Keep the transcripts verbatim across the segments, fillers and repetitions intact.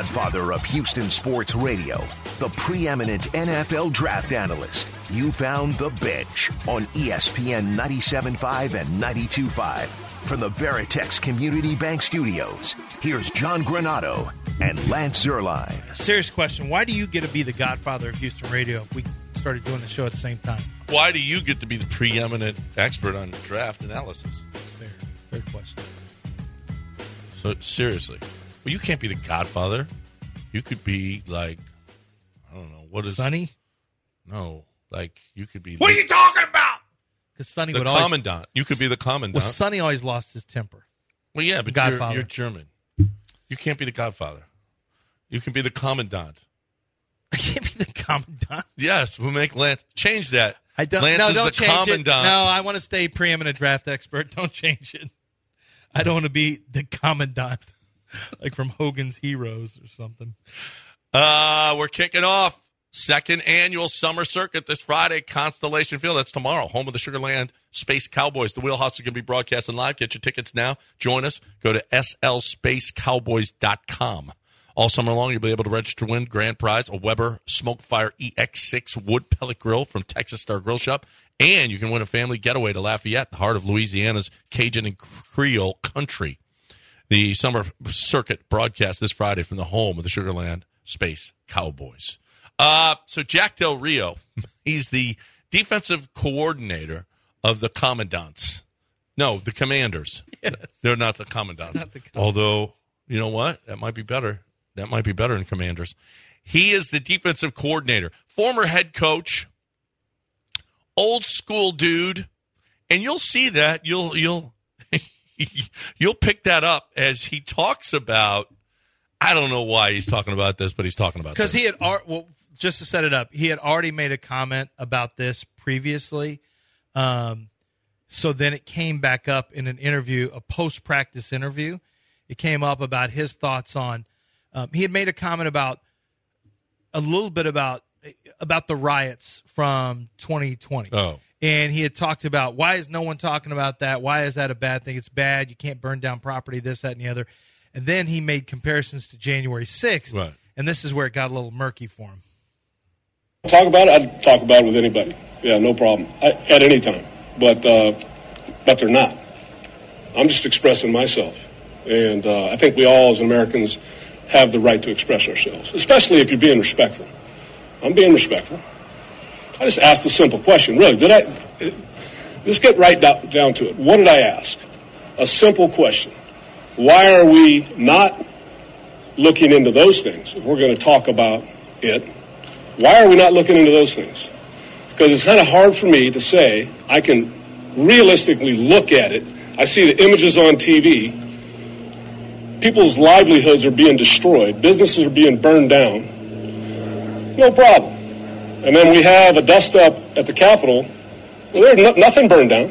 godfather of Houston sports radio, the preeminent N F L draft analyst. You found The Bench on E S P N ninety-seven point five and ninety-two point five. From the Veritex Community Bank Studios, here's John Granato and Lance Zierlein. Serious question. Why do you get to be the godfather of Houston radio if we started doing the show at the same time? Why do you get to be the preeminent expert on draft analysis? That's fair. Fair question. So, seriously. Well, you can't be the godfather. You could be like, I don't know. What is Sonny? No. Like, you could be. What the, are you talking about? Because Sonny the would commandant. always. You could be the commandant. Well, Sonny always lost his temper. Well, yeah, but you're, you're German. You can't be the godfather. You can be the commandant. I can't be the commandant. Yes, we'll make Lance change that. I don't. Lance no, is don't the change commandant. it. No, I want to stay preeminent draft expert. Don't change it. I don't want to be the commandant, like from Hogan's Heroes or something. Uh, we're kicking off second annual summer circuit this Friday, Constellation Field. That's tomorrow, home of the Sugar Land Space Cowboys. The Wheelhouse is going to be broadcasting live. Get your tickets now. Join us. Go to S L space cowboys dot com. All summer long, you'll be able to register to win grand prize, a Weber Smokefire E X six wood pellet grill from Texas Star Grill Shop. And you can win a family getaway to Lafayette, the heart of Louisiana's Cajun and Creole country. The summer circuit broadcast this Friday from the home of the Sugar Land Space Cowboys. Uh, so Jack Del Rio, he's the defensive coordinator of the Commandants. No, the Commanders. Yes. They're not the Commandants. Not the Commandants. Although, you know what? That might be better. That might be better than Commanders. He is the defensive coordinator, former head coach, old school dude, and you'll see that. You'll you'll you'll pick that up as he talks about. I don't know why he's talking about this, but he's talking about this because he had. Well, just to set it up, he had already made a comment about this previously. Um, so then it came back up in an interview, a post practice interview. It came up about his thoughts on. Um, he had made a comment about a little bit about about the riots from twenty twenty. Oh. And he had talked about why is no one talking about that? Why is that a bad thing? It's bad. You can't burn down property, this, that, and the other. And then he made comparisons to January sixth. Right. And this is where it got a little murky for him. Talk about it? I'd talk about it with anybody. Yeah, no problem. I, at any time. But, uh, but they're not. I'm just expressing myself. And uh, I think we all as Americans have the right to express ourselves, especially if you're being respectful. I'm being respectful. I just asked a simple question. Really, did I? Let's get right down, down to it. What did I ask? A simple question. Why are we not looking into those things? If we're going to talk about it, why are we not looking into those things? Because it's kind of hard for me to say I can realistically look at it. I see the images on T V. People's livelihoods are being destroyed. Businesses are being burned down. No problem. And then we have a dust-up at the Capitol. Well, there's no, nothing burned down.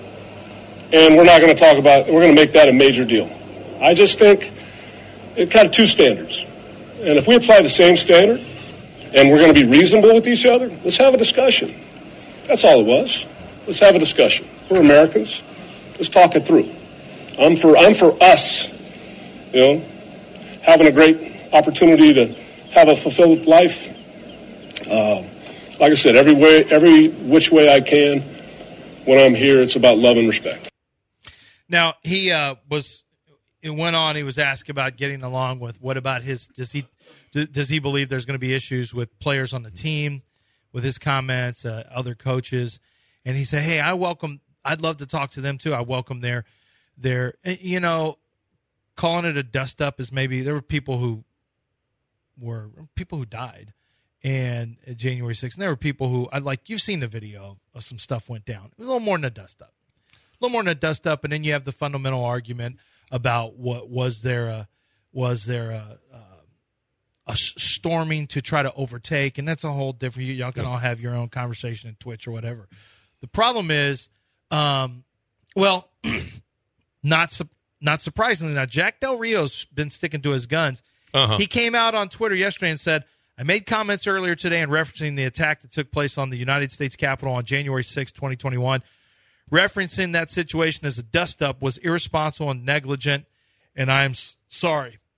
And we're not going to talk about it. We're going to make that a major deal. I just think it's kind of two standards. And if we apply the same standard and we're going to be reasonable with each other, let's have a discussion. That's all it was. Let's have a discussion. We're Americans. Let's talk it through. I'm for I'm for us. You know, having a great opportunity to have a fulfilled life. Uh, like I said, every way, every which way I can, when I'm here, it's about love and respect. Now, he uh, was, it went on, he was asked about getting along with, what about his, does he, does he believe there's going to be issues with players on the team, with his comments, uh, other coaches? And he said, hey, I welcome, I'd love to talk to them too. I welcome their, their, you know, calling it a dust up is maybe there were people who were people who died and uh, January sixth. And there were people who I like, you've seen the video of some stuff went down. It was a little more than a dust up, a little more than a dust up. And then you have the fundamental argument about what was there, a, was there a, a, a storming to try to overtake. And that's a whole different, y'all can all have your own conversation in Twitch or whatever. The problem is, um, well, not su- Not surprisingly, now Jack Del Rio's been sticking to his guns. Uh-huh. He came out on Twitter yesterday and said, I made comments earlier today in referencing the attack that took place on the United States Capitol on January sixth, twenty twenty-one. Referencing that situation as a dust-up was irresponsible and negligent, and I'm s- sorry.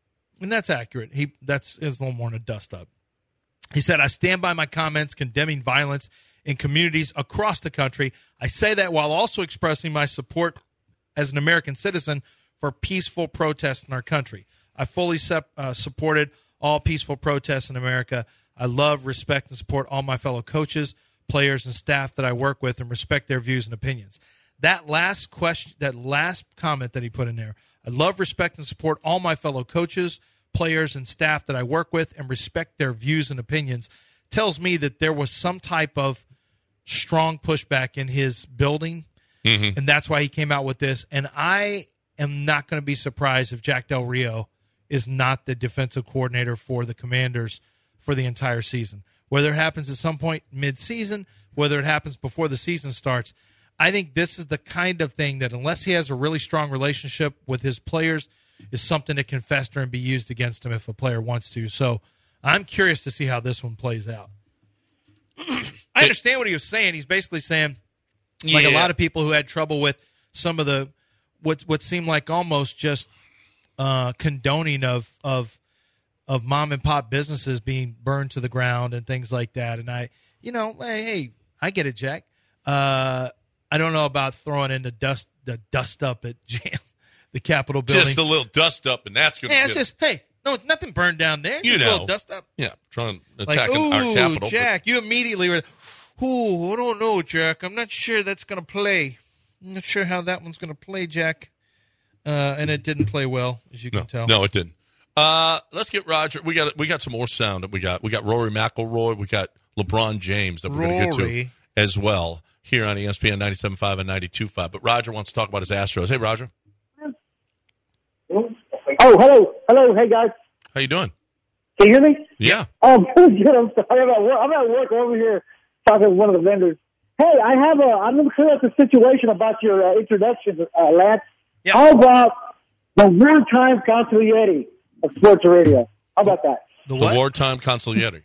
And that's accurate. He that's is a little more than a dust up. He said, I stand by my comments condemning violence in communities across the country. I say that while also expressing my support as an American citizen for peaceful protests in our country. I fully sep- uh, supported all peaceful protests in America. I love, respect, and support all my fellow coaches, players, and staff that I work with and respect their views and opinions. That last question, that last comment that he put in there, I love, respect, and support all my fellow coaches, players, and staff that I work with and respect their views and opinions, tells me that there was some type of strong pushback in his building, mm-hmm. and that's why he came out with this. And I am not going to be surprised if Jack Del Rio is not the defensive coordinator for the Commanders for the entire season. Whether it happens at some point mid-season, whether it happens before the season starts, I think this is the kind of thing that unless he has a really strong relationship with his players, is something that can fester and be used against him if a player wants to. So I'm curious to see how this one plays out. I understand what he was saying. He's basically saying, like yeah. a lot of people who had trouble with some of the what what seemed like almost just uh, condoning of of of mom and pop businesses being burned to the ground and things like that. And I, you know, hey, hey I get it, Jack. Uh, I don't know about throwing in the dust the dust up at Jam, the Capitol building. Just a little dust up, and that's going to. Yeah, it's just hey. No, nothing burned down there. You just know. a little dust up. Yeah, trying to attack like, ooh, our Capitol. Jack, but... you immediately were, ooh, I don't know, Jack. I'm not sure that's going to play. I'm not sure how that one's going to play, Jack. Uh, and it didn't play well, as you no, can tell. No, it didn't. Uh, let's get Roger. We got we got some more sound that we got. We got Rory McIlroy. We got LeBron James that we're going to get to as well here on E S P N ninety-seven point five and ninety-two point five. But Roger wants to talk about his Astros. Hey, Roger. Oh, hello. Hello. Hey, guys. How you doing? Can you hear me? Yeah. Oh, good. I'm sorry. I'm at work. I'm at work over here talking to one of the vendors. Hey, I have a. I'm going to clear up the situation about your uh, introduction, uh, Lance. Yeah. How about the wartime consigliere of sports radio? How about that? The, the wartime consigliere.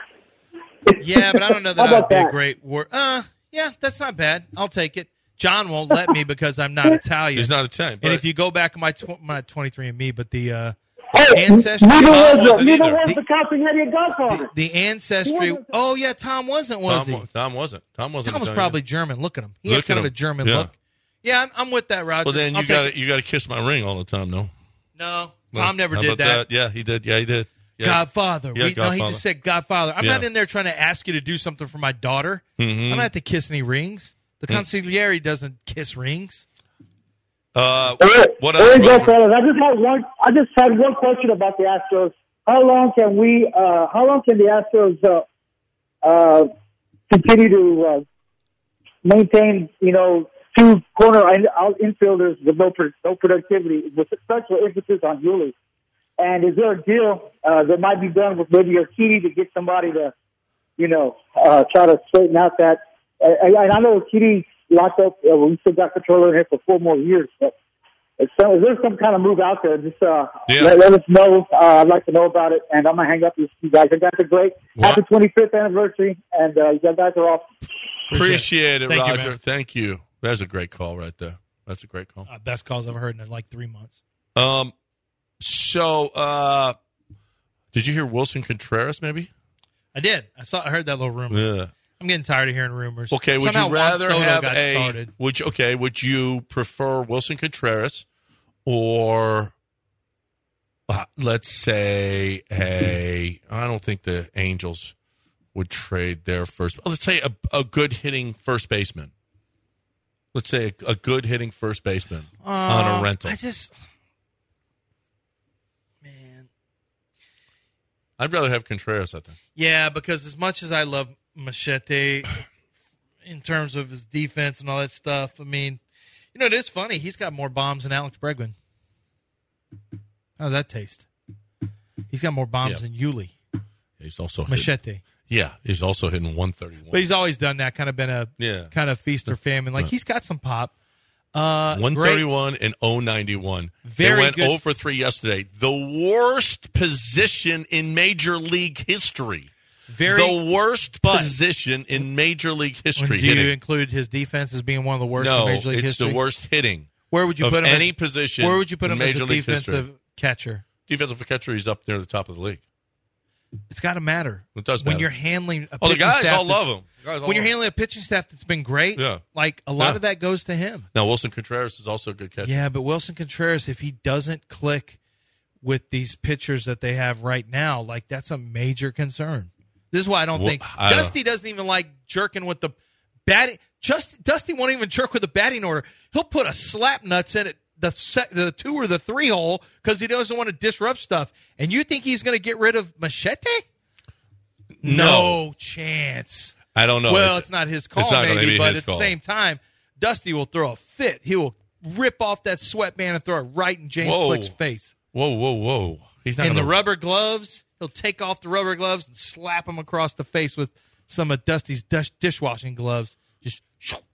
Yeah, but I don't know that How I'd about be that? a great war. Uh, yeah, that's not bad. I'll take it. John won't let me because I'm not Italian. He's not Italian. And if you go back to my tw- my twenty-three and me, but the uh, Hey, ancestry. Neither Tom was, wasn't the, neither either. was the consigliere of Godfather. The, the ancestry. He wasn't- Oh yeah, Tom wasn't, was Tom, he? wa- Tom wasn't. Tom wasn't. Tom was Italian. probably German. Look at him. He Look had kind at of a him. German Yeah. look. Yeah, I'm, I'm with that, Roger. Well, then I'll you take got it. you got to kiss my ring all the time, no? No, No. Tom never How did about that. Yeah, he did. Yeah, he did. Yeah. Godfather. Yeah, we, No, he Godfather. just said Godfather. I'm Yeah. not in there trying to ask you to do something for my daughter. Mhm. I don't have to kiss any rings. The Mm. consigliere doesn't kiss rings. Uh, Hey, what there else? you go, Roger? fellas. I just had one. I just had one question about the Astros. How long can we? Uh, how long can the Astros uh, uh, continue to uh, maintain? You know, two corner in- out infielders with no pro- no productivity, with such an emphasis on Yuli. And is there a deal uh, that might be done with maybe Urquidy to get somebody to, you know, uh, try to straighten out that? And I, I know Urquidy locked up. Uh, we still got control of him for four more years, but. So is there some kind of move out there? Just uh, Yeah. let, let us know. Uh, I'd like to know about it, and I'm gonna hang up with you guys. You guys are great. What? Happy twenty-fifth anniversary, and uh, you guys are awesome. Appreciate it, Thank you, Roger. man. Thank you. That's a great call right there. That's a great call. Uh, best calls I've heard in like three months. Um, so uh, did you hear Wilson Contreras? Maybe. I did. I saw. I heard that little rumor. Yeah. I'm getting tired of hearing rumors. Okay. Would Somehow you Juan rather Soto have got a? started. Would you, okay? Would you prefer Wilson Contreras, or uh, let's say a? I don't think the Angels would trade their first. Let's say a, a good hitting first baseman. Let's say a, a good hitting first baseman Uh, on a rental. I just, man, I'd rather have Contreras, I think. yeah, because as much as I love Machete in terms of his defense and all that stuff, I mean, you know, it is funny. He's got more bombs than Alex Bregman. How does that taste? He's got more bombs Yeah. than Yuli. He's also hitting, Machete. yeah. He's also hitting one thirty-one. But he's always done that, kind of been a Yeah. kind of feast or famine. Like, he's got some pop. Uh, one great. thirty-one and oh ninety-one. Very they went good. oh for three yesterday. The worst position in Major League history. Very, the worst but- position in Major League history. do you hitting. include his defense as being one of the worst no, in Major League it's history? the worst hitting Where would you of put him? any as, position Where would you put in him as Major a League defensive history. catcher? defensive catcher, he's up near the top of the league. It's got to matter. It does when matter. you're handling. A Oh, the pitching guys staff all love that's- him. The guys all When you're love him. handling a pitching staff that's been great, Yeah. like a lot Yeah. of that goes to him. Now, Wilson Contreras is also a good catcher. Yeah, but Wilson Contreras, if he doesn't click with these pitchers that they have right now, like that's a major concern. This is why I don't Well, think I don't- Dusty doesn't even like jerking with the batting. Just Dusty won't even jerk with the batting order. He'll put a slap nuts in it, the sec, the two or the three hole, because he doesn't want to disrupt stuff. And you think he's going to get rid of Machete? No. chance. I don't know. Well, it's, not his call, it's not gonna maybe, be but his at call. the same time, Dusty will throw a fit. He will rip off that sweatband and throw it right in James Whoa. Click's face. Whoa, whoa, whoa. He's not And the gonna- rubber gloves, he'll take off the rubber gloves and slap him across the face with some of Dusty's dish- dishwashing gloves. Just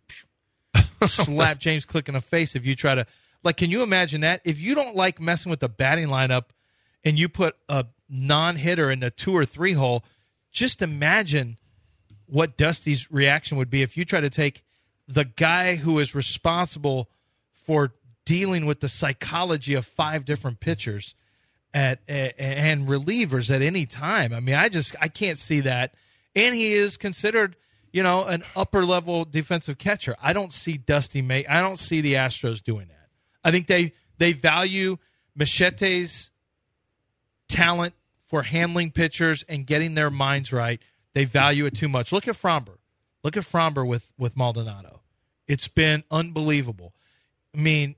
slap James Click in the face if you try to. Like, can you imagine that? If you don't like messing with the batting lineup and you put a non-hitter in the two or three hole, just imagine what Dusty's reaction would be if you try to take the guy who is responsible for dealing with the psychology of five different pitchers at, at and relievers at any time. I mean, I just I can't see that. And he is considered, you know, an upper level defensive catcher. I don't see Dusty make. I don't see the Astros doing that. I think they they value Machete's talent for handling pitchers and getting their minds right. They value it too much. Look at Fromber. Look at Fromber with, with Maldonado. It's been unbelievable. I mean,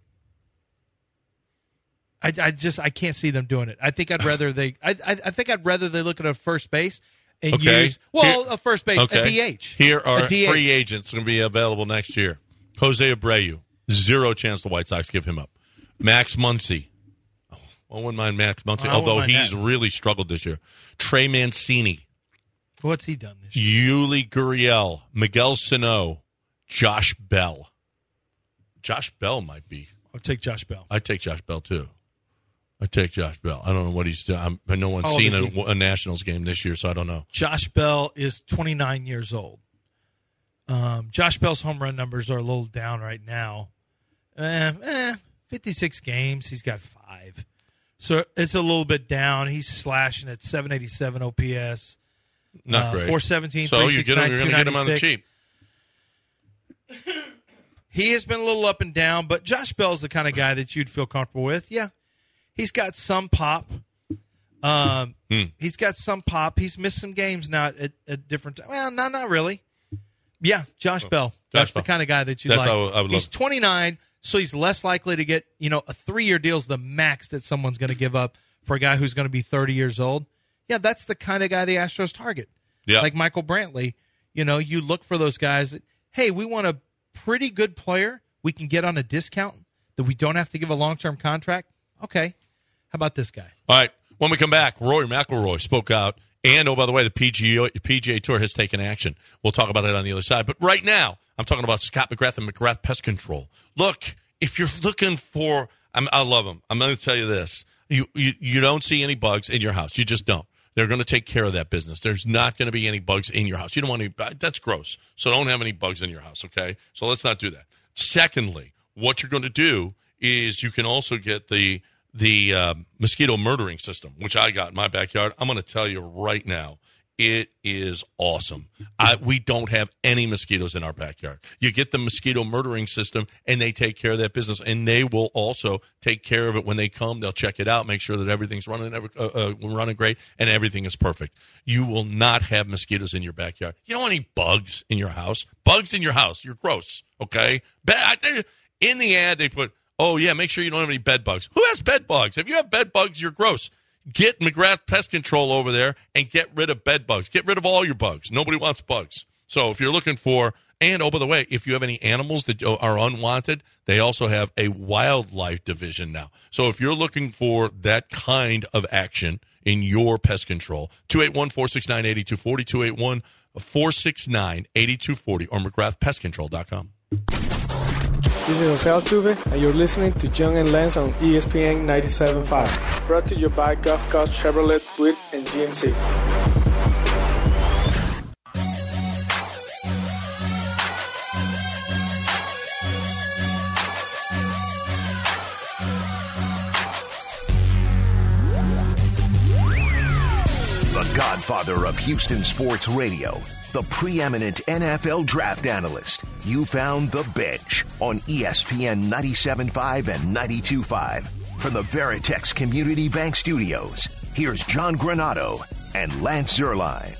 I, I just I can't see them doing it. I think I'd rather they I I, I think I'd rather they look at a first base and Okay. use well Here- a first base Okay. a D H. Here are a D H. free agents going to be available next year. Jose Abreu, zero chance the White Sox give him up. Max Muncy. Oh, I wouldn't mind Max Muncy, I wouldn't although mind he's that. really struggled this year. Trey Mancini, What's he done this year? Yuli Gurriel, Miguel Sano, Josh Bell. Josh Bell might be. I'll take Josh Bell. I'd take Josh Bell, too. I'd take Josh Bell. I don't know what he's doing. I'm, no one's How old seen is he? a, a Nationals game this year, so I don't know. Josh Bell is twenty-nine years old. Um, Josh Bell's home run numbers are a little down right now. Eh, eh, fifty-six games. He's got five. So it's a little bit down. He's slashing at seven eighty-seven O P S. Not Uh, great. four seventeen, So you get him, you're going to get him on the cheap. He has been a little up and down, but Josh Bell's the kind of guy that you'd feel comfortable with. Yeah, he's got some pop. Um, Hmm. He's got some pop. He's missed some games now at, at different times. Well, no, not really. Yeah, Josh Bell. That's Bell. the kind of guy that you That's like. how I would he's love- twenty-nine, so he's less likely to get, you know, a three-year deal is the max that someone's going to give up for a guy who's going to be thirty years old. Yeah, that's the kind of guy the Astros target. Yeah. Like Michael Brantley, you know, you look for those guys that, hey, we want a pretty good player we can get on a discount that we don't have to give a long-term contract. Okay. How about this guy? All right. When we come back, Rory McIlroy spoke out. And, oh, by the way, the P G A, P G A Tour has taken action. We'll talk about it on the other side. But right now, I'm talking about Scott McGrath and McGrath Pest Control. Look, if you're looking for I'm, – I love them. I'm going to tell you this. You, you you don't see any bugs in your house. You just don't. They're going to take care of that business. There's not going to be any bugs in your house. You don't want any – that's gross. So don't have any bugs in your house, okay? So let's not do that. Secondly, what you're going to do is you can also get the – the uh, mosquito murdering system, which I got in my backyard. I'm going to tell you right now, it is awesome. I, we don't have any mosquitoes in our backyard. You get the mosquito murdering system, and they take care of that business, and they will also take care of it when they come. They'll check it out, make sure that everything's running, uh, uh, running great, and everything is perfect. You will not have mosquitoes in your backyard. You don't want any bugs in your house. Bugs in your house. You're gross, okay? In the ad, they put, oh, yeah, make sure you don't have any bed bugs. Who has bed bugs? If you have bed bugs, you're gross. Get McGrath Pest Control over there and get rid of bed bugs. Get rid of all your bugs. Nobody wants bugs. So if you're looking for, and oh, by the way, if you have any animals that are unwanted, they also have a wildlife division now. So if you're looking for that kind of action in your pest control, two eight one, four six nine, eight two four zero, two eight one, four six nine, eight two four zero, or McGrath Pest Control dot com. This is Jose Altuve, and you're listening to John and Lance on E S P N ninety-seven point five. Brought to you by Gulf Coast Chevrolet, Buick, and G M C. godfather of Houston sports radio, the preeminent N F L draft analyst. You found The Bench on E S P N ninety-seven point five and ninety-two point five. From the Veritex Community Bank Studios, here's John Granato and Lance Zierlein.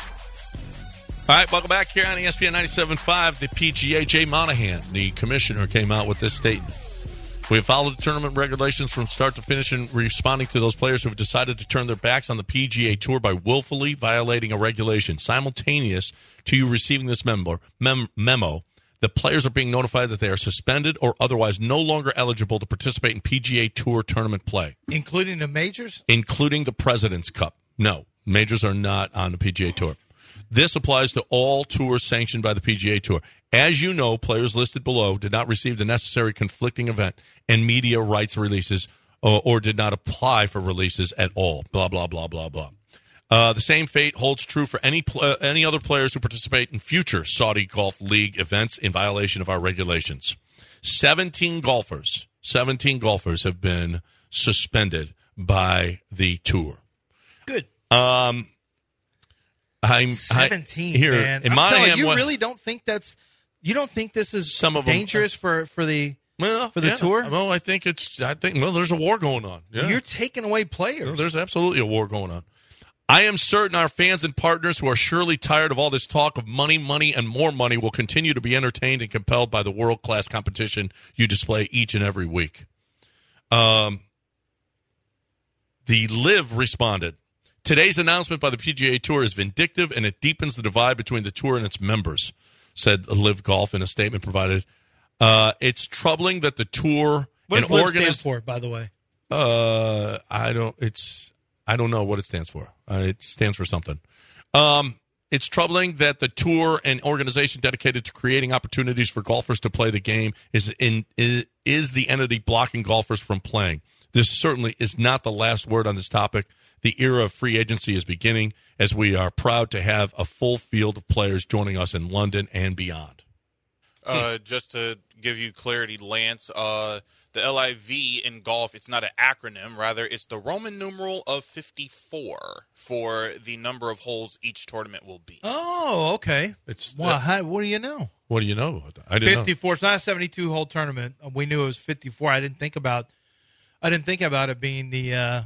All right, welcome back here on E S P N ninety-seven point five. The P G A, Jay Monahan, the commissioner, came out with this statement. We have followed the tournament regulations from start to finish and responding to those players who have decided to turn their backs on the P G A Tour by willfully violating a regulation. Simultaneous to you receiving this memo, mem- memo, the players are being notified that they are suspended or otherwise no longer eligible to participate in P G A Tour tournament play. Including the majors? Including the President's Cup. No, majors are not on the P G A Tour. This applies to all tours sanctioned by the P G A Tour. As you know, players listed below did not receive the necessary conflicting event and media rights releases or, or did not apply for releases at all. Blah, blah, blah, blah, blah. Uh, the same fate holds true for any pl- uh, any other players who participate in future Saudi Golf League events in violation of our regulations. seventeen golfers, seventeen golfers have been suspended by the tour. Good. Um, I'm seventeen, I, here, man. In I'm Monahan, telling you, you what, really don't think that's you don't think this is some of them, dangerous for, for the well, for the yeah. tour? Well, I think it's. I think well, there's a war going on. Yeah. You're taking away players. No, there's absolutely a war going on. I am certain our fans and partners who are surely tired of all this talk of money, money, and more money will continue to be entertained and compelled by the world-class competition you display each and every week. Um, the Live responded, today's announcement by the P G A Tour is vindictive and it deepens the divide between the tour and its members, said Live Golf in a statement provided. Uh, it's troubling that the tour what and does Live organiz- stand for, by the way? Uh, I don't. It's. I don't know what it stands for. Uh, it stands for something. Um, it's troubling that the tour and organization dedicated to creating opportunities for golfers to play the game is in is, is the entity blocking golfers from playing. This certainly is not the last word on this topic. The era of free agency is beginning, as we are proud to have a full field of players joining us in London and beyond. Uh, just to give you clarity, Lance, uh, the L I V in golf, it's not an acronym. Rather, it's the Roman numeral of fifty-four for the number of holes each tournament will be. Oh, okay. It's well, uh, how, what do you know? What do you know about that? I didn't fifty-four. know. It's not a seventy-two hole tournament. We knew it was fifty-four. I didn't think about. I didn't think about it being the. Uh,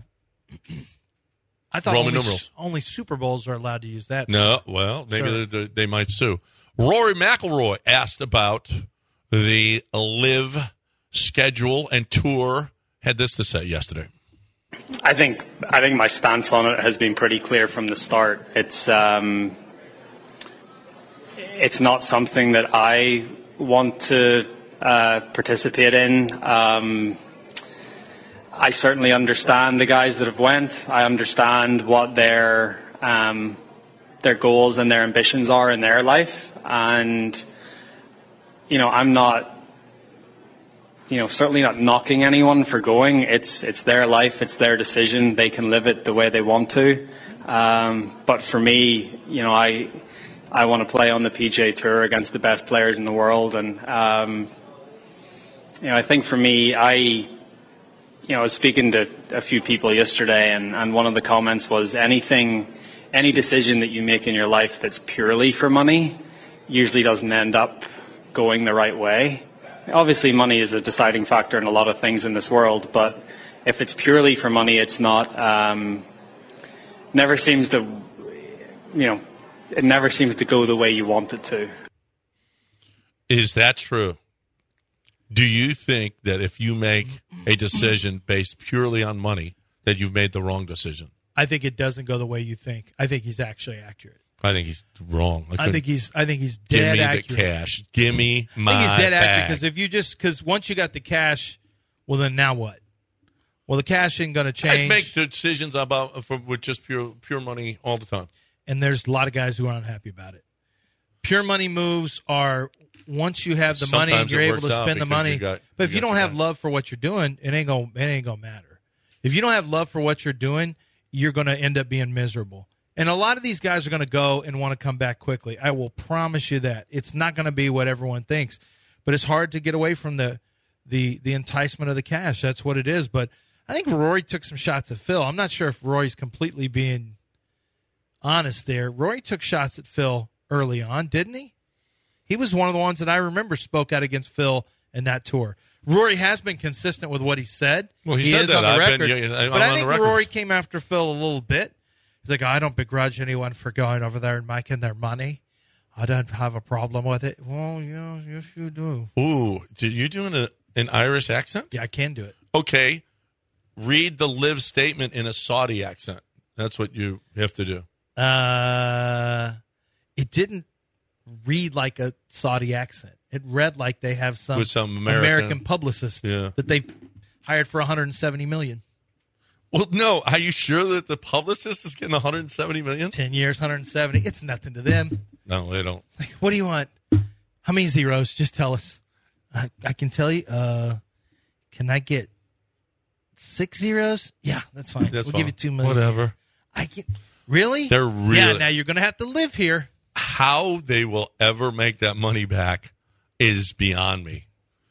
I thought Roman only, numerals. only Super Bowls are allowed to use that. No, well, maybe Sure. they, they might sue. Rory McIlroy asked about the Live schedule and tour. Had this to say yesterday. I think I think my stance on it has been pretty clear from the start. It's um, it's not something that I want to uh, participate in. Um, I certainly understand the guys that have went. I understand what their um, their goals and their ambitions are in their life, and you know, I'm not. You know, certainly not knocking anyone for going. It's it's their life, it's their decision. They can live it the way they want to. Um, but for me, you know, I I want to play on the P G A Tour against the best players in the world, and um, you know, I think for me, I you know, I was speaking to a few people yesterday, and, and one of the comments was anything, any decision that you make in your life that's purely for money, usually doesn't end up going the right way. Obviously, money is a deciding factor in a lot of things in this world, but if it's purely for money, it's not. Um, never seems to, you know, it never seems to go the way you want it to. Is that true? Do you think that if you make a decision based purely on money, that you've made the wrong decision? I think it doesn't go the way you think. I think he's actually accurate. I think he's wrong. I, I think he's. I think he's give dead me accurate. the cash. Give me my I think he's dead bag. accurate because if you just because once you got the cash, well then now what? Well, the cash ain't going to change. Guys make decisions about for, with just pure pure money all the time, and there's a lot of guys who are unhappy about it. Pure money moves are once you have the Sometimes money and you're it able to works out spend the because money. you got- but if you you got don't your have money. love for what you're doing, it ain't gonna it ain't gonna matter. If you don't have love for what you're doing, you're going to end up being miserable. And a lot of these guys are going to go and want to come back quickly. I will promise you that. It's not going to be what everyone thinks. But it's hard to get away from the the the enticement of the cash. That's what it is. But I think Rory took some shots at Phil. I'm not sure if Rory's completely being honest there. Rory took shots at Phil early on, didn't he? He was one of the ones that I remember spoke out against Phil in that tour. Rory has been consistent with what he said. Well, he, he said is that. on the I've record. been, yeah, I'm but on I think the Rory came after Phil a little bit. He's like, I don't begrudge anyone for going over there and making their money. I don't have a problem with it. Well, yeah, yes, you do. Ooh, did you doing a, an Irish accent? Yeah, I can do it. Okay. Read the Liv statement in a Saudi accent. That's what you have to do. Uh, it didn't read like a Saudi accent. It read like they have some, With some American, American publicist yeah. that they've hired for one hundred seventy million dollars. Well, no. Are you sure that the publicist is getting one hundred seventy million dollars? ten years, one hundred seventy. It's nothing to them. No, they don't. Like, what do you want? How many zeros? Just tell us. I, I can tell you. Uh, can I get six zeros? Yeah, that's fine. That's we'll fine. give you two million. Whatever. I can. Really? They're really. Yeah. Now you're going to have to live here. How they will ever make that money back is beyond me.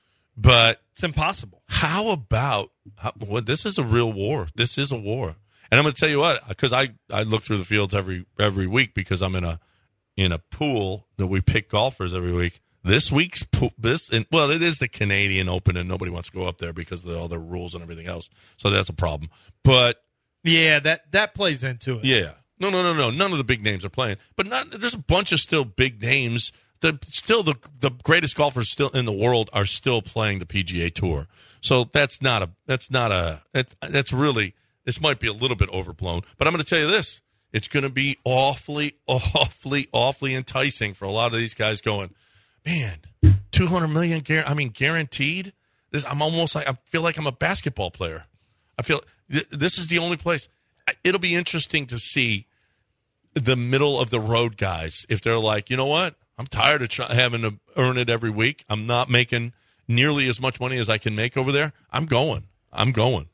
But it's impossible. How about how, well, this is a real war. This is a war. And I'm going to tell you what, because I, I look through the fields every every week because I'm in a in a pool that we pick golfers every week. This week's pool, this and, well, it is the Canadian Open, and nobody wants to go up there because of all the rules and everything else. So that's a problem. But yeah, that that plays into it. Yeah, no, no, no, no. None of the big names are playing, but not. There's a bunch of still big names. The still the the greatest golfers still in the world are still playing the P G A Tour. So that's not a that's not a that's, that's really this might be a little bit overblown. But I'm going to tell you this: it's going to be awfully, awfully, awfully enticing for a lot of these guys. Going, man, two hundred million. I mean, guaranteed. This, I'm almost like I feel like I'm a basketball player. I feel th- this is the only place. It'll be interesting to see the middle of the road guys if they're like, you know what. I'm tired of try- having to earn it every week. I'm not making nearly as much money as I can make over there. I'm going. I'm going.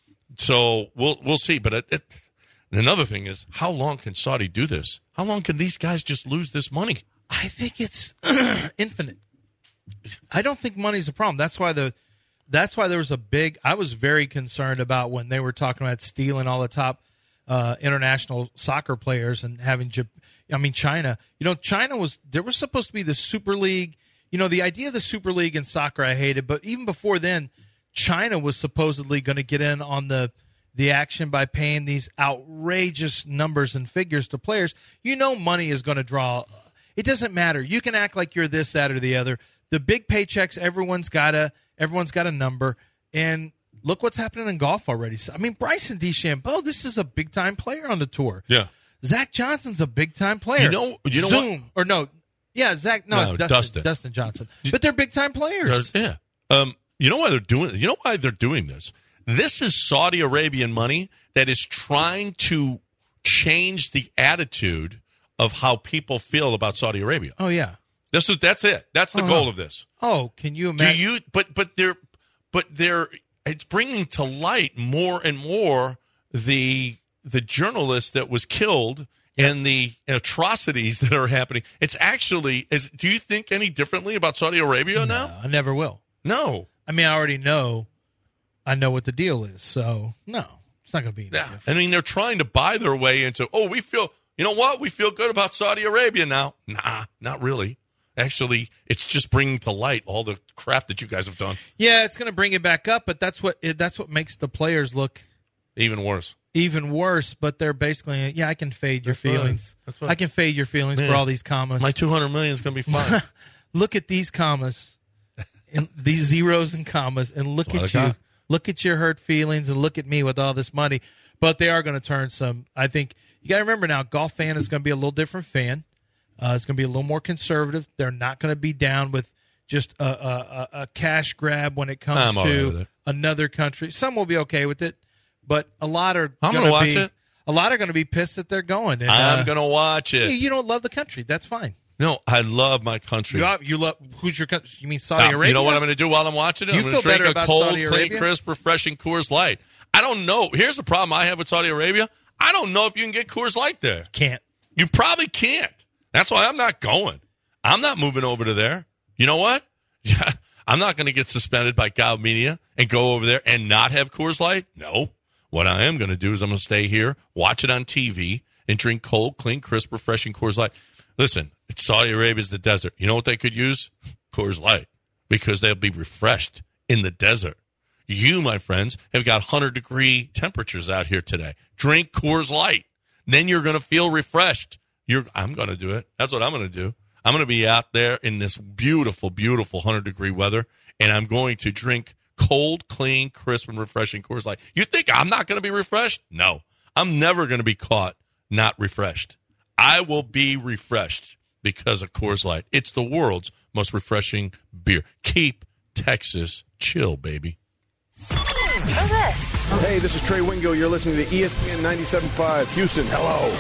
So we'll we'll see. But it, it, another thing is, how long can Saudi do this? How long can these guys just lose this money? I think it's infinite. I don't think money's a problem. That's why the that's why there was a big. I was very concerned about when they were talking about stealing all the top uh, international soccer players and having. I mean, China, you know, China was, there was supposed to be the Super League. You know, the idea of the Super League in soccer I hated, but even before then, China was supposedly going to get in on the the action by paying these outrageous numbers and figures to players. You know money is going to draw. It doesn't matter. You can act like you're this, that, or the other. The big paychecks, everyone's got a, everyone's got a number. And look what's happening in golf already. I mean, Bryson DeChambeau, this is a big-time player on the tour. Yeah. Zach Johnson's a big-time player. You know, you know Zoom, what? Or no, yeah, Zach, no, no it's Dustin, Dustin. Dustin Johnson. But they're big-time players. Yeah. Um, you know why they're doing You know why they're doing this? This is Saudi Arabian money that is trying to change the attitude of how people feel about Saudi Arabia. Oh, yeah. This is That's it. That's the oh, goal no. of this. Oh, can you imagine? Do you, but, but they're, but they're, it's bringing to light more and more the, the journalist that was killed and the atrocities that are happening. It's actually, is, do you think any differently about Saudi Arabia no, now? I never will. No. I mean, I already know. I know what the deal is. So, no, it's not going to be. Yeah. I mean, they're trying to buy their way into, oh, we feel, you know what? We feel good about Saudi Arabia now. Nah, not really. Actually, it's just bringing to light all the crap that you guys have done. Yeah, it's going to bring it back up, but that's what it, that's what makes the players look even worse. Even worse, but they're basically, yeah, I can fade your That's feelings. Right. That's right. I can fade your feelings Man, for all these commas. My two hundred million is going to be fine. Look at these commas, and these zeros and commas, and look at you. Look at your hurt feelings, and look at me with all this money. But they are going to turn some. I think you got to remember now, golf fan is going to be a little different fan. Uh, it's going to be a little more conservative. They're not going to be down with just a, a, a cash grab when it comes I'm to another country. Some will be okay with it, but a lot are I'm going to watch be. It. A lot are going to be pissed that they're going. And, I'm uh, going to watch it. You, you don't love the country. That's fine. No, I love my country. You, you love who's your country? You mean Saudi now, Arabia? You know what I'm going to do while I'm watching it? You I'm going to feel drink better a about cold, Saudi clean, Arabia? crisp, refreshing Coors Light. I don't know. Here's the problem I have with Saudi Arabia. I don't know if you can get Coors Light there. Can't. You probably can't. That's why I'm not going. I'm not moving over to there. You know what? Yeah, I'm not going to get suspended by Gow Media and go over there and not have Coors Light. No. What I am going to do is I'm going to stay here, watch it on T V, and drink cold, clean, crisp, refreshing Coors Light. Listen, it's Saudi Arabia's the desert. You know what they could use? Coors Light, because they'll be refreshed in the desert. You, my friends, have got one hundred degree temperatures out here today. Drink Coors Light. Then you're going to feel refreshed. You're, I'm going to do it. That's what I'm going to do. I'm going to be out there in this beautiful, beautiful one hundred degree weather, and I'm going to drink cold, clean, crisp, and refreshing Coors Light. You think I'm not going to be refreshed? No. I'm never going to be caught not refreshed. I will be refreshed because of Coors Light. It's the world's most refreshing beer. Keep Texas chill, baby. Who's this? Hey, this is Trey Wingo. You're listening to E S P N ninety-seven point five. Houston, hello.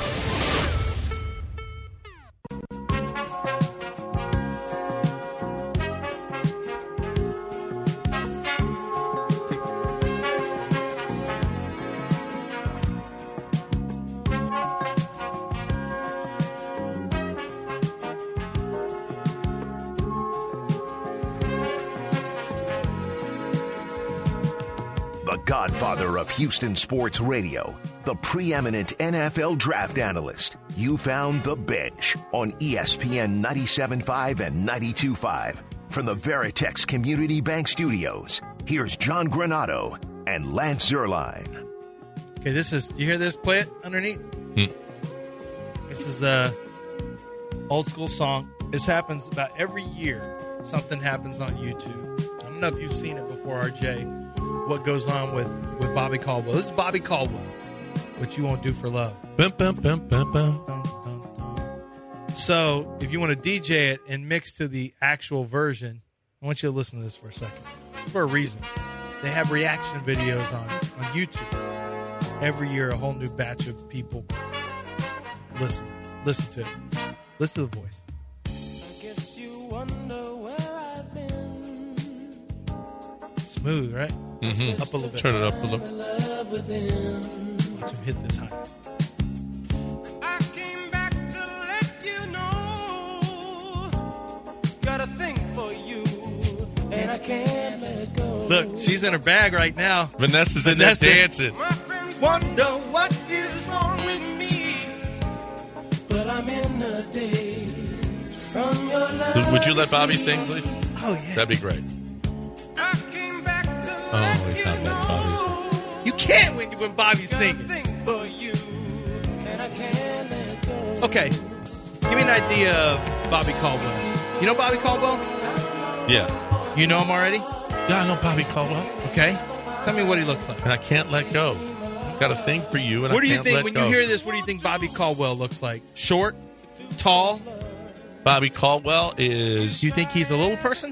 Godfather of Houston sports radio, the preeminent N F L draft analyst. You found The Bench on E S P N ninety-seven point five and ninety-two point five. From the Veritex Community Bank Studios, here's John Granato and Lance Zierlein. Okay, this is, you hear this? Play it underneath. Hmm. This is a old school song. This happens about every year. Something happens on YouTube. I don't know if you've seen it before, R J. What goes on with, with Bobby Caldwell. This is Bobby Caldwell. What You Won't Do for Love. Bum, bum, bum, bum, bum. Dun, dun, dun. So if you want to D J it and mix to the actual version, I want you to listen to this for a second. For a reason. They have reaction videos on, on YouTube. Every year, a whole new batch of people listen. Listen to it. Listen to the voice. I guess you wonder where I've been. Smooth, right? Mm-hmm. Up a little bit. Turn it up a little. Watch him hit this high. I came back to let you know. Got a thing for you, and I can't let go. Look, she's in her bag right now. Vanessa's in Vanessa. there dancing. My friends wonder what is wrong with me, but I'm in the days from your love. Would you let Bobby sing, please? Oh, yeah. That'd be great. Oh, he's not letting Bobby sing. You can't when, when Bobby's singing. Okay. Give me an idea of Bobby Caldwell. You know Bobby Caldwell? Yeah. You know him already? Yeah, I know Bobby Caldwell. Okay. Tell me what he looks like. And I can't let go. Got a thing for you, and what I do you can't think let when go. you hear this? What do you think Bobby Caldwell looks like? Short? Tall? Bobby Caldwell is... Do you think he's a little person?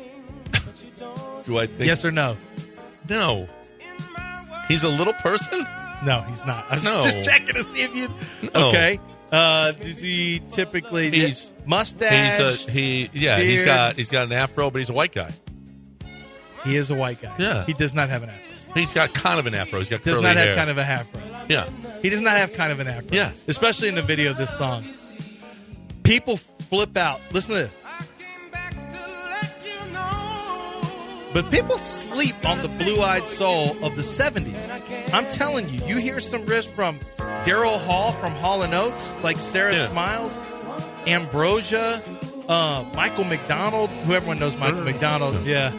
Do I think... Yes or no? No. He's a little person? No, he's not. I was no. just checking to see if you... No. Okay. Uh, does he typically... He's... Mustache? He's a... He, yeah, beard. he's got he's got an afro, but he's a white guy. He is a white guy. Yeah. He does not have an afro. He's got kind of an afro. He's got does curly not have hair. kind of a afro. Yeah. He does not have kind of an afro. Yeah. Especially in the video of this song. People flip out. Listen to this. But people sleep on the blue-eyed soul of the seventies. I'm telling you, you hear some riffs from Daryl Hall from Hall and Oates, like Sarah Yeah. Smiles, Ambrosia, uh, Michael McDonald, who everyone knows Michael McDonald. Yeah.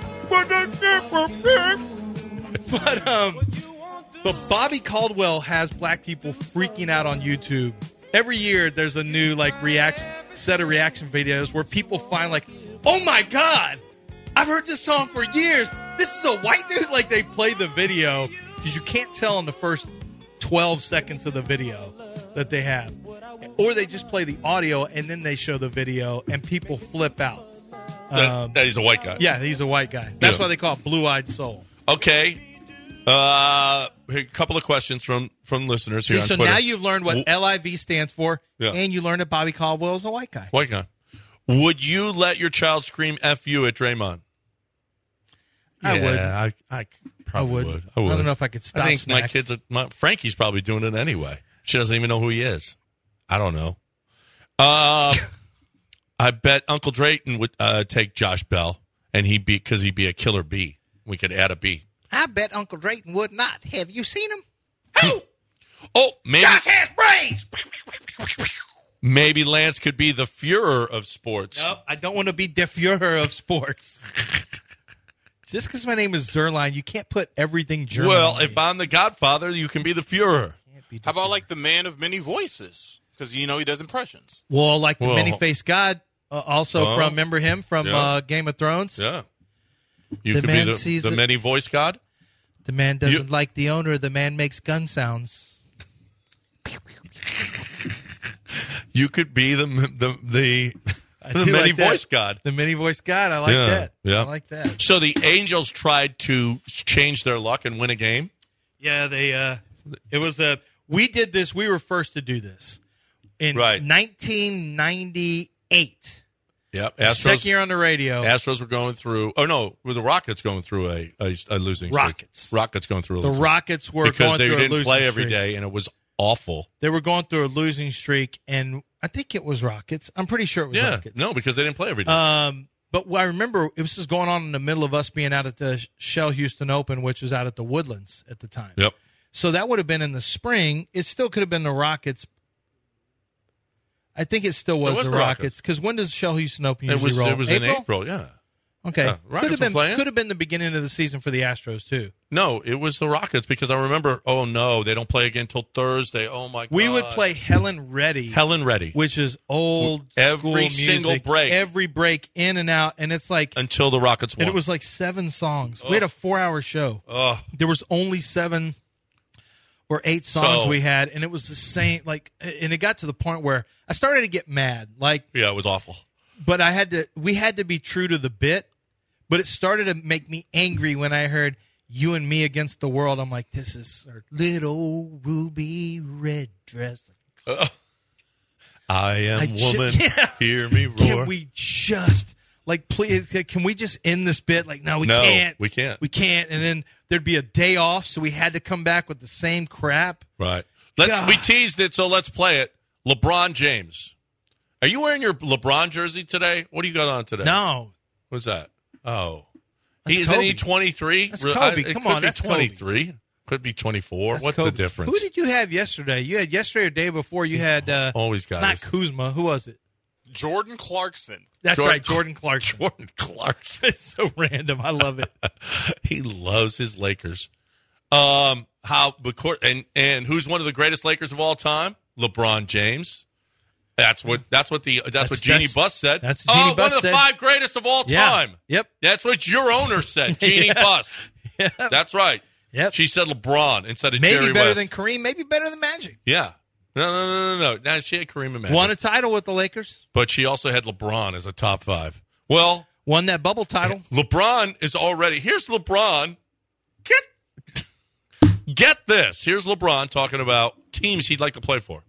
But um, but Bobby Caldwell has black people freaking out on YouTube. Every year there's a new like reaction set of reaction videos where people find like, oh my God, I've heard this song for years. This is a white dude. Like they play the video because you can't tell in the first twelve seconds of the video that they have. Or they just play the audio and then they show the video and people flip out. That, Um, that he's a white guy. yeah, he's a white guy. That's Yeah. why they call it Blue-Eyed Soul. Okay. Uh, a couple of questions from, from listeners here See, on so Twitter. now you've learned what L I V stands for, Yeah. and you learned that Bobby Caldwell is a white guy. White guy. Would you let your child scream F you at Draymond? I yeah, would. I, I probably I would. would. I would. I don't know if I could stop I think my snacks. kids, are, my, Frankie's probably doing it anyway. She doesn't even know who he is. I don't know. Uh, I bet Uncle Drayton would uh, take Josh Bell, and he'd be because he'd be a killer bee. We could add a bee. I bet Uncle Drayton would not. Have you seen him? Hey! Oh, maybe Josh has brains. maybe Lance could be the Fuhrer of sports. Nope, I don't want to be the Fuhrer of sports. Just because my name is Zerline, you can't put everything German. Well, if I'm the Godfather, you can be the Fuhrer. How about like the man of many voices? Because, you know, he does impressions. Well, like the Well, many-faced God, uh, also well, from, remember him from yeah. uh, Game of Thrones? Yeah. You The could man be the, sees the it- many-voice God? The man doesn't You- like the owner. The man makes gun sounds. You could be the the the, I the do like many-voice that. God. The many-voice God. I like Yeah, that. yeah. I like that. So the Angels tried to change their luck and win a game? Yeah, they. Uh, it was a. We did this. We were first to do this in Right. nineteen ninety-eight. Yep. Second Astros, year on the radio. Astros were going through. Oh no, were the Rockets going through a, a, a losing streak? Rockets. Rockets going through a The losing Rockets were streak. because going they through a didn't losing play every streak. day, and it was awful. They were going through a losing streak, and I think it was Rockets. I'm pretty sure it was Yeah, Rockets. no, because they didn't play every day. Um, but I remember it was just going on in the middle of us being out at the Shell Houston Open, which was out at the Woodlands at the time. Yep. So that would have been in the spring. It still could have been the Rockets. I think it still was, It was the the Rockets. Rockets because when does Shell Houston Open It usually was roll? it was in April. Yeah. Okay, Yeah, Rockets could have were been playing. could have been the beginning of the season for the Astros too. No, it was the Rockets because I remember. Oh no, they don't play again until Thursday. Oh my god. We would play Helen Reddy, Helen Reddy which is old Every school music, single break. every break in and out, and it's like until the Rockets won. and it was like seven songs. We had a four-hour show. Oh. There was only seven or eight songs So- we had, and it was the same. Like, and it got to the point where I started to get mad. Like, Yeah, it was awful. but I had to. We had to be true to the bit. But it started to make me angry when I heard "You and Me Against the World." I'm like, this is her little ruby red dress. Uh, I am I ju- woman. yeah. Hear me roar. Can we just like please? Can we just end this bit? Like, no, we No, can't. we can't. We can't. And then there'd be a day off, so we had to come back with the same crap. Right. Let's. God. We teased it, so let's play it. LeBron James. Are you wearing your LeBron jersey today? What do you got on today? No, What's that? Oh, That's he's isn't he Kobe. twenty-three? That's Re- Kobe. I- it Come could on, be that's Kobe. twenty-three. Could be twenty-four. That's What's Kobe. the difference? Who did you have yesterday? You had yesterday or day before. You had uh, Always got not his- Kuzma. Who was it? Jordan Clarkson. That's Jordan- right, Jordan Clarkson. Jordan Clarkson. It's so random. I love it. He loves his Lakers. Um, how and and who's one of the greatest Lakers of all time? LeBron James. That's what that's what the that's, That's- what Jeannie that's- Buss said. that's oh, Jeannie one Buss of the said. five greatest of all Yeah. time. Yep. That's what your owner said, Jeannie Yeah. Buss. Yeah. That's right. Yep. She said LeBron instead of Maybe Jerry better West. than Kareem. Maybe better than Magic. Yeah. No, no, no, no, no. Now she had Kareem and Magic, Won a title with the Lakers. but she also had LeBron as a top five. Well, Won that bubble title. LeBron is already here's LeBron. Get get this. Here's LeBron talking about teams he'd like to play for.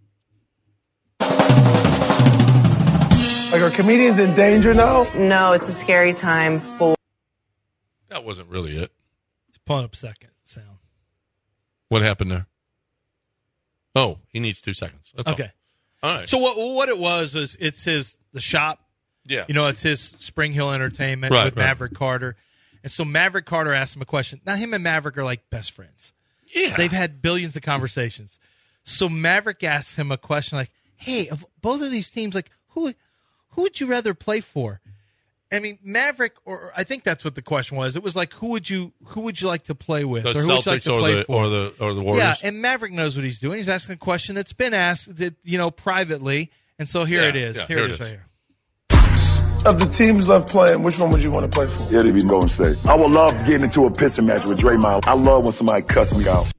Like, are comedians in danger now? No, it's a scary time for. That wasn't really it. Just pulling up second sound. What happened there? Oh, he needs two seconds. That's Okay. All. All right. So what what it was was it's his the shop. yeah. You know, it's his Spring Hill Entertainment Right, with right. Maverick Carter. And so Maverick Carter asked him a question. Now him and Maverick are like best friends. yeah. They've had billions of conversations. So Maverick asked him a question like, "Hey, of both of these teams, like who who would you rather play for?" I mean, Maverick, or I think that's what the question was. It was like, who would you who would you like to play with, the or who would you like Celtics to or play the, for? or the or the Warriors. Yeah, and Maverick knows what he's doing. He's asking a question that's been asked, that you know, privately, and so here Yeah, it is. yeah, here, here it it is, is. right here. Of the teams left playing, which one would you want to play for? Yeah, they be Golden State. I would love getting into a pissing match with Draymond. I love when somebody cuss me out.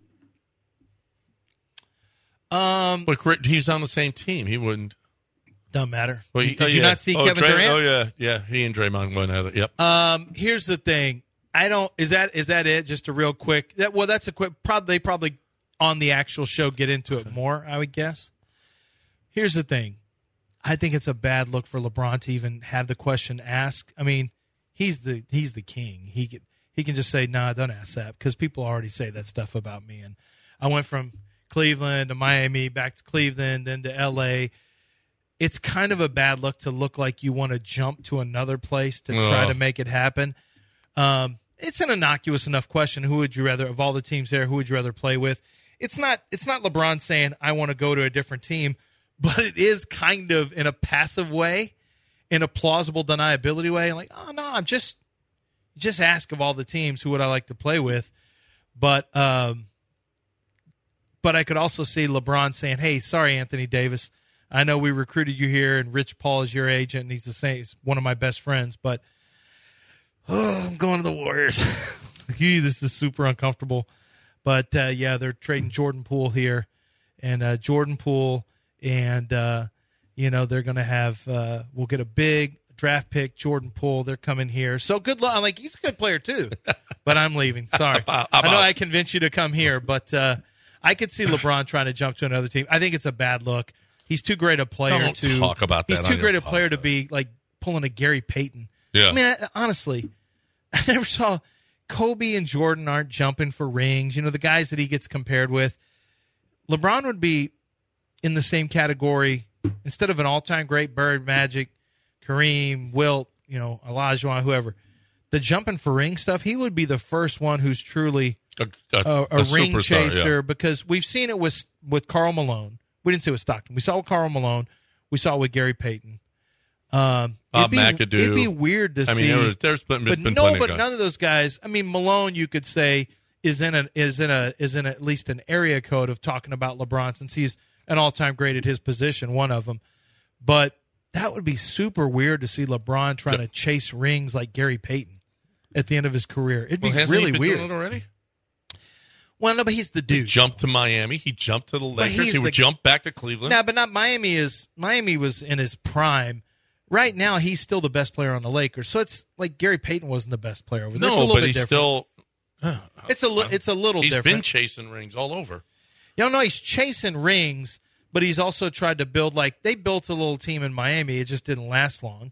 Um, but Grit- he's on the same team. He wouldn't. doesn't matter. Well, he- Did oh, you yeah. not see oh, Kevin Dray- Durant? Oh yeah, yeah. He and Draymond went at it. Yep. Um, here's the thing. I don't. Is that is that it? Just a real quick. That, well, that's a quick. Probably probably on the actual show get into it more. I would guess. Here's the thing. I think it's a bad look for LeBron to even have the question asked. I mean, he's the he's the king. He can he can just say, "Nah, don't ask that," because people already say that stuff about me. And I went from Cleveland to Miami, back to Cleveland, then to L A. It's kind of a bad look to look like you want to jump to another place to try Oh. to make it happen. Um, it's an innocuous enough question. Who would you rather, of all the teams there, who would you rather play with? it's not it's not LeBron saying I want to go to a different team, but it is kind of in a passive way, in a plausible deniability way. Like, oh no, I'm just just ask of all the teams who would I like to play with, but um, but I could also see LeBron saying, hey, sorry, Anthony Davis. I know we recruited you here, and Rich Paul is your agent, and he's the same. He's one of my best friends, but oh, I'm going to the Warriors. Gee, this is super uncomfortable. But, uh, yeah, they're trading Jordan Poole here, and uh, Jordan Poole, and, uh, you know, they're going to have uh, – we'll get a big draft pick, Jordan Poole. They're coming here. So good luck. I'm like, he's a good player too, but I'm leaving. Sorry. I'm I know out. I convinced you to come here, but uh, I could see LeBron trying to jump to another team. I think it's a bad look. He's too great a player Don't to talk about that He's on too your great a player to podcast. be like pulling a Gary Payton. Yeah. I mean, I, honestly, I never saw Kobe and Jordan aren't jumping for rings. You know, the guys that he gets compared with. LeBron would be in the same category instead of an all-time great Bird, Magic, Kareem, Wilt, you know, Olajuwon, whoever. The jumping for ring stuff, he would be the first one who's truly a, a, a, a, a ring superstar, chaser yeah. because we've seen it with with Karl Malone. We didn't see it with Stockton. We saw it with Karl Malone. We saw it with Gary Payton. Um, Bob it'd be, McAdoo. It'd be weird to I see. mean, there was, there's been, but been no, plenty but of guys. none of those guys. I mean, Malone, you could say is in a is in a is in at least an area code of talking about LeBron since he's an all time great at his position, one of them. But that would be super weird to see LeBron trying to chase rings like Gary Payton at the end of his career. It'd be Well, hasn't really he been weird. doing it already? Well, no, but he's the dude. Jumped to Miami. He jumped to the Lakers. he's He would the- jump back to Cleveland. No, but not Miami is Miami was in his prime. Right now, he's still the best player on the Lakers. So it's like Gary Payton wasn't the best player over there. It's a no, little but bit he's different. still. It's a li- it's a little He's different. been chasing rings all over. You know, he's chasing rings, but he's also tried to build like they built a little team in Miami. It just didn't last long.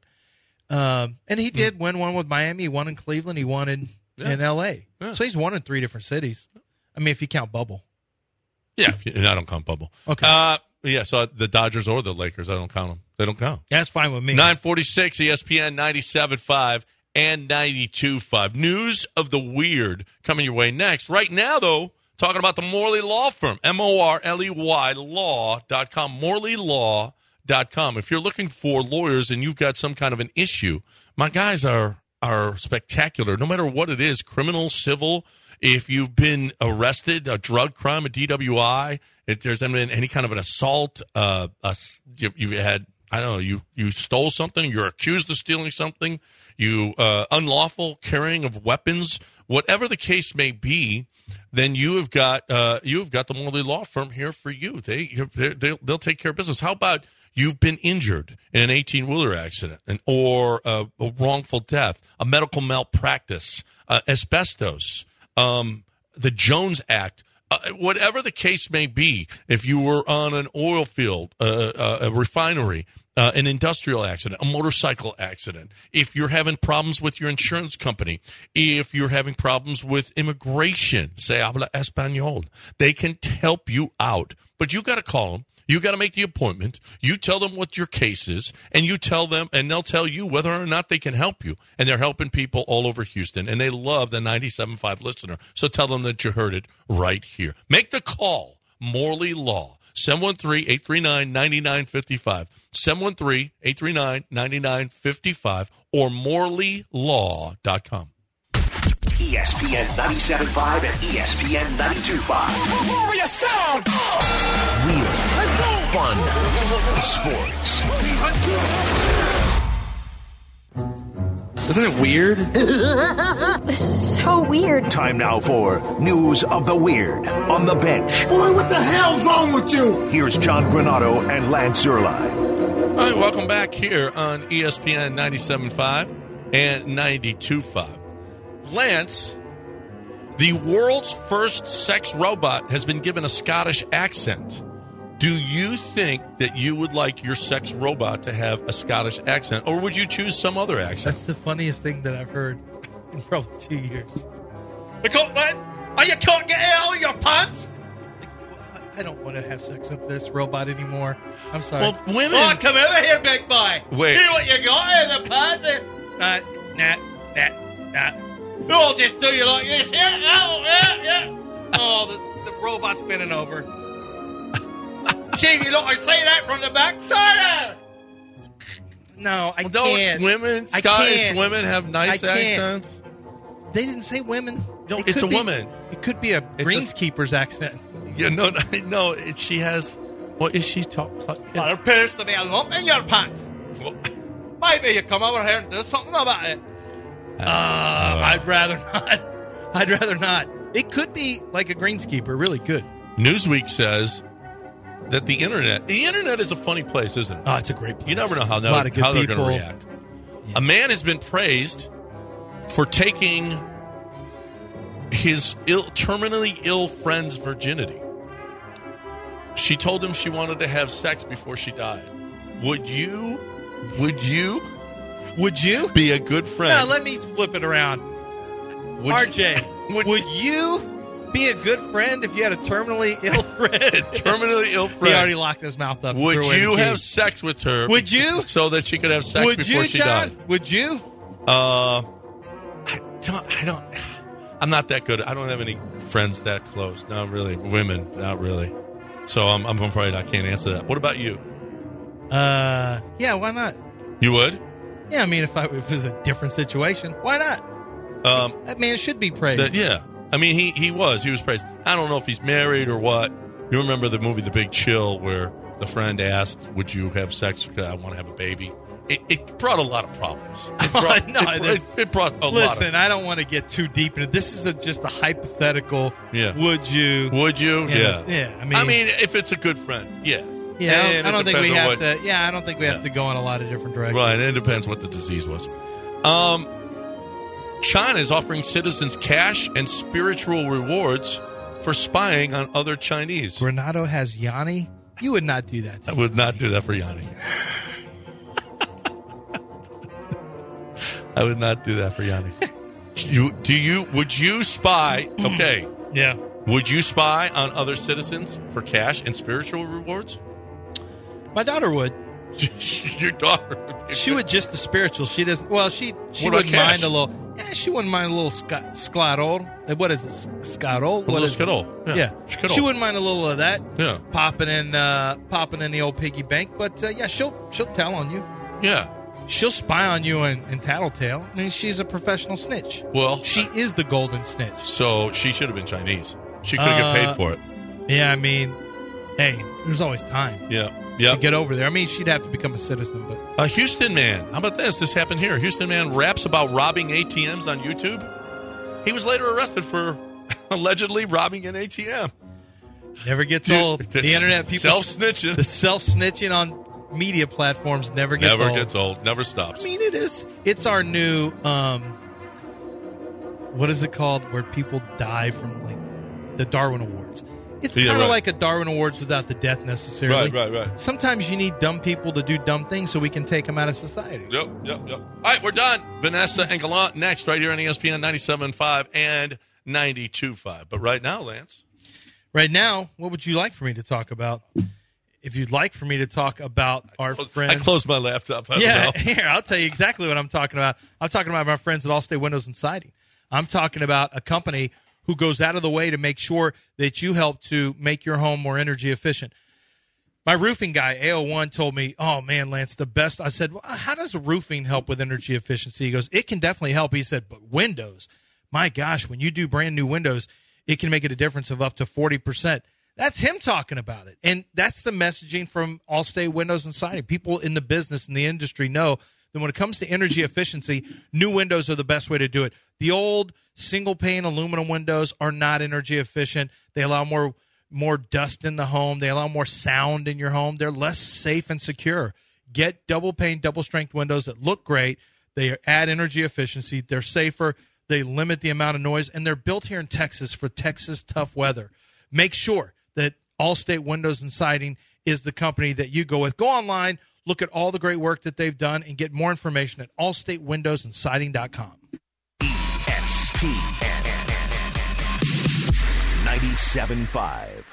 Um, and he did win one with Miami. He won in Cleveland. He won in, Yeah. in L A. Yeah. So he's won in three different cities. I mean, if you count Bubble. Yeah, if you, and I don't count Bubble. Okay. Uh, yeah, so the Dodgers or the Lakers, I don't count them. They don't count. That's fine with me. nine forty-six, E S P N ninety-seven point five and ninety-two point five. News of the weird coming your way next. Right now, though, talking about the Morley Law Firm, M O R L E Y law dot com, morley law dot com. If you're looking for lawyers and you've got some kind of an issue, my guys are are spectacular, no matter what it is, criminal, civil. If you've been arrested, a drug crime, a D W I, if there's been any kind of an assault, uh, a, you, you've had, I don't know, you, you stole something, you're accused of stealing something, you uh, unlawful carrying of weapons, whatever the case may be, then you have got uh, you have got the Morley Law Firm here for you. They they'll, they'll take care of business. How about you've been injured in an eighteen-wheeler accident, and or a, a wrongful death, a medical malpractice, uh, asbestos, um, the Jones Act, uh, whatever the case may be. If you were on an oil field, uh, uh, a refinery, uh, an industrial accident, a motorcycle accident, if you're having problems with your insurance company, if you're having problems with immigration, say habla español, they can help you out. But you got to call them. You got to make the appointment. You tell them what your case is, and you tell them, and they'll tell you whether or not they can help you. And they're helping people all over Houston, and they love the ninety-seven point five listener. So tell them that you heard it right here. Make the call, Morley Law, seven one three, eight three nine, nine nine five five, seven one three, eight three nine, nine nine five five, or morley law dot com. E S P N ninety-seven point five and E S P N ninety-two point five. Warrior sound! Real. Let's go! Fun. Sports. Isn't it weird? This is so weird. Time now for News of the Weird on the Bench. Boy, what the hell's wrong with you? Here's John Granado and Lance Zerline. All right, welcome back here on E S P N ninety-seven point five and ninety-two point five. Lance, the world's first sex robot has been given a Scottish accent. Do you think that you would like your sex robot to have a Scottish accent, or would you choose some other accent? That's the funniest thing that I've heard in probably two years. I can't, man. Oh, you can't get it out of your pants? Like, I don't want to have sex with this robot anymore. I'm sorry. Well, women- Oh, come over here, big boy. Wait. See what you got in the pants? Uh, nah, nah, nah. Oh, I'll just do you like this. Yeah, oh, yeah, yeah. Oh, the, the robot's bending over. Gee, look, I say that from the back. Sorry. No, I Don't can't. women, I Scottish can't. women have nice I can't. accents? They didn't say women. No, It it's could a be- woman. It could be a It's a- greenskeeper's accent. Yeah, no, no, no it, she has. What is she talking? Talk, yeah. There appears to be a lump in your pants. Well, Maybe you come over here and do something about it. Uh, I'd rather not. I'd rather not. It could be like a greenskeeper. Really good. Newsweek says that the internet, the internet is a funny place, isn't it? Oh, it's a great place. You never know how, A lot of good how they're going people. to react. A man has been praised for taking his Ill, terminally ill friend's virginity. She told him she wanted to have sex before she died. Would you, would you, Would you? be a good friend? Now, let me flip it around. Would R J, you- would, would- you be a good friend if you had a terminally ill friend? terminally ill He friend. already locked his mouth up. Would Threw away you the key. have sex with her? Would you? So that she could have sex Would before you, she John? died? Would you? Uh, I don't, I don't, I'm not that good. I don't have any friends that close. Not really. Women, not really. So I'm, I'm afraid I can't answer that. What about you? Uh, yeah, why not? You would? Yeah, I mean, if, I, if it was a different situation, why not? Um, That man should be praised. that, yeah. I mean, he, he was. He was praised. I don't know if he's married or what. You remember the movie The Big Chill where the friend asked, would you have sex because I want to have a baby? It, it brought a lot of problems. It brought, no, it, this- it, it brought a lot of... Listen, I don't want to get too deep into this. Is a, just a hypothetical. Yeah. Would you? Would you? Yeah. Yeah. Yeah. I mean, I mean, if it's a good friend, yeah. yeah. I And don't, I it don't think we depends on have what- to. Yeah, I don't think we have Yeah. to go in a lot of different directions. Right, it depends what the disease was. Um, China is offering citizens cash and spiritual rewards for spying on other Chinese. Renato has Yanni. You would not do that. To I would not do that for Yanni. I would not do that for Yanni. You, do you? Would you spy? Okay. Yeah. Would you spy on other citizens for cash and spiritual rewards? My daughter would. Your daughter. She would just the spiritual. She doesn't. Well, she she What about wouldn't cash? mind a little. Yeah, she wouldn't mind a little sc- sclarol. Uh, What is it? Sclarol? A What little is it? skittle. Yeah, Yeah, skittle. she wouldn't mind a little of that. Yeah. popping in, uh, popping in the old piggy bank. But uh, yeah, she'll she'll tell on you. Yeah. She'll spy on you in, in Tattletale. I mean, she's a professional snitch. Well, She is the golden snitch. so she should have been Chinese. She could Uh, get paid for it. Yeah, I mean, hey, there's always time Yeah. Yeah. to get over there. I mean, she'd have to become a citizen, but A Houston man. How about this? This happened here. A Houston man raps about robbing A T Ms on YouTube. He was later arrested for allegedly robbing an A T M. never gets Dude, old. this The internet people self-snitching. The self snitching on media platforms never gets Never old. gets old. Never stops. I mean, it is. It's our new. Um, what is it called? Where people die from like the Darwin Awards. It's Yeah, kind of right. like a Darwin Awards without the death necessarily. Right, right, right. Sometimes you need dumb people to do dumb things so we can take them out of society. Yep, yep, yep. All right, we're done. Vanessa and Gallant next right here on E S P N ninety-seven point five and ninety-two point five. But right now, Lance. Right now, what would you like for me to talk about? If you'd like for me to talk about our friends. I closed my laptop. I Yeah, don't know. here, I'll tell you exactly what I'm talking about. I'm talking about my friends at Allstate Windows and Siding. I'm talking about a company who goes out of the way to make sure that you help to make your home more energy efficient. My roofing guy, A O one, told me, oh, man, Lance, the best. I said, well, how does roofing help with energy efficiency? He goes, it can definitely help. He said, but windows, my gosh, when you do brand new windows, it can make it a difference of up to forty percent. That's him talking about it. And that's the messaging from Allstate Windows and Siding. People in the business and the industry know that when it comes to energy efficiency, new windows are the best way to do it. The old single-pane aluminum windows are not energy efficient. They allow more more dust in the home. They allow more sound in your home. They're less safe and secure. Get double-pane, double-strength windows that look great. They add energy efficiency. They're safer. They limit the amount of noise. And they're built here in Texas for Texas tough weather. Make sure that Allstate Windows and Siding is the company that you go with. Go online, look at all the great work that they've done, and get more information at allstate windows and siding dot com. E S P N ninety-seven point five.